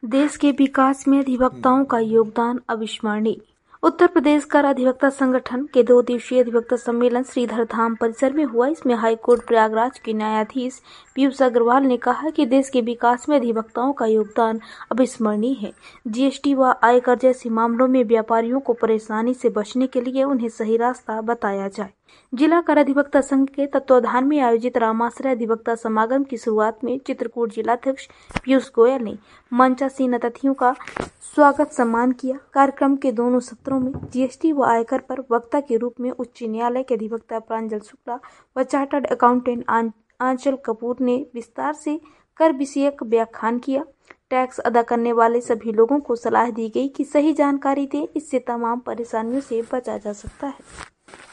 देश के विकास में अधिवक्ताओं का योगदान अविस्मरणीय। उत्तर प्रदेश कर अधिवक्ता संगठन के 2 दिवसीय अधिवक्ता सम्मेलन श्रीधर धाम परिसर में हुआ। इसमें हाईकोर्ट प्रयागराज के न्यायाधीश पीयूष अग्रवाल ने कहा कि देश के विकास में अधिवक्ताओं का योगदान अविस्मरणीय है। जीएसटी व आयकर जैसे मामलों में व्यापारियों को परेशानी से बचने के लिए उन्हें सही रास्ता बताया जाए। जिला कर अधिवक्ता संघ के तत्वाधान में आयोजित रामाश्रय अधिवक्ता समागम की शुरुआत में चित्रकूट जिलाध्यक्ष पीयूष गोयल ने मंचासीन अतिथियों का स्वागत सम्मान किया। कार्यक्रम के दोनों सत्रों में जीएसटी व आयकर पर वक्ता के रूप में उच्च न्यायालय के अधिवक्ता प्रांजल शुक्ला व चार्टर्ड अकाउंटेंट आंचल कपूर ने विस्तार से कर विषयक व्याख्यान किया। टैक्स अदा करने वाले सभी लोगों को सलाह दी गई कि सही जानकारी दें, इससे तमाम परेशानियों से बचा जा सकता है।